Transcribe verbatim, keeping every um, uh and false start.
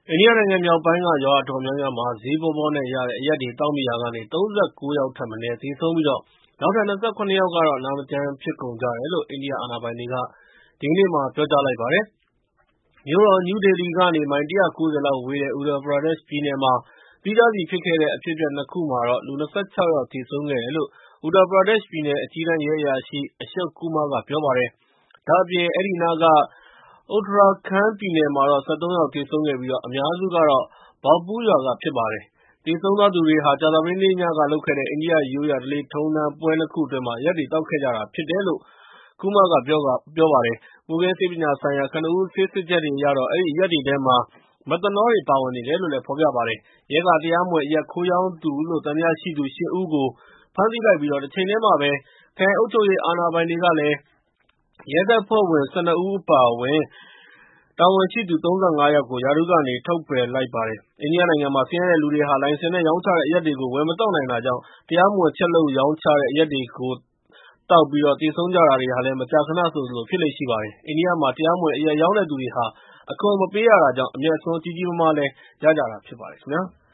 အိန္ဒိယနိုင်ငံမြောက်ပိုင်းက ရွာအတော်များများမှာ ဈေးပေါပေါနဲ့ရတဲ့အရက်တွေသောက်မိရာကနေ ၃၉ ယောက်ထက်မနည်း သေဆုံးပြီး နောက်ထပ် ၂၇ ယောက်ကတော့ နာမကျန်းဖြစ်ကုန်ကြတယ်လို့ အိန္ဒိယအာဏာပိုင်တွေက ဒီကနေ့ ပြောကြားလိုက်ပါတယ်။ မြို့တော် နယူးဒေလီကနေ မိုင် ၁၉၀ လောက်ဝေးတဲ့ Uttar Pradesh ပြည်နယ်မှာ သီးခြားစီဖြစ်ခဲ့တဲ့ အဖြစ်အပျက် ၂ ခုမှာတော့ လူ ၂၆ ယောက် သေဆုံးခဲ့တယ်လို့ Uttar Pradesh ပြည်နယ် အကြီးတန်းရဲအရာရှိ Ashok Kumar က ပြောပါတယ်။ ဒါ့အပြင် အဲဒီနားက Uttarakhand ပြည်နယ်မှာတော့ ၁၃ ယောက် သေဆုံးခဲ့ပြီး အများစုကတော့ Bhaupur ရွာက ဖြစ်ပါတယ်။ သေဆုံးသွားသူတွေဟာ ကြာသပတေးနေ့ညကလုပ်ခဲ့တဲ့ အိန္ဒိယရိုးရာဓလေ့ထုံးတမ်းပွဲ ၂ ခုအတွင်း အရက်တွေသောက်ခဲ့ကြတာဖြစ်တယ်လို့ Kumar က ပြောပါတယ်။ မူခင်းဆေးပညာဆိုင်ရာ ကနဦးဆေးစစ်ချက်တွေအရတော့ အဲဒီအရက်တွေထဲမှာ Methanol တွေ ပါဝင်နေတယ်လို့ ဖော်ပြပါတယ်။ ရဲက တရားမဝင် အရက်ခိုးရောင်းသူလို့ သံသယရှိသူ ၈ ဦးကို ဖမ်းဆီးလိုက်ပြီး တချိန်တည်းမှာပဲ ခရိုင်အုပ်ချုပ်ရေးအာဏာပိုင်တွေကလည်း ရဲတပ်ဖွဲ့ဝင် ၁၂ ဦး အပါအဝင် တာဝန်ရှိသူ ၃၅ ယောက်ကို ရာထူးကနေ ထုတ်ပယ်လိုက်ပါတယ်။ အိန္ဒိယနိုင်ငံမှာ ဆင်းရဲတဲ့လူတွေဟာ လိုင်စင်နဲ့ ရောင်းချတဲ့အရက်တွေကို ဝယ်မသောက်နိုင်တာကြောင့် တရားမဝင် ချက်လုပ်ရောင်းချတဲ့ အရက်တွေကိုသောက်ပြီး သေဆုံးကြတာတွေဟာလည်း မကြာခဏဆိုသလို ဖြစ်လေ့ရှိပါတယ်။ အိန္ဒိယမှာ တရားမဝင် အရက်ရောင်းတဲ့သူတွေဟာ အခွန်မပေးရတာကြောင့် အမြတ်အစွန်း ကြီးကြီးမားမား ရကြတာဖြစ်ပါတယ်ခင်ဗျာ။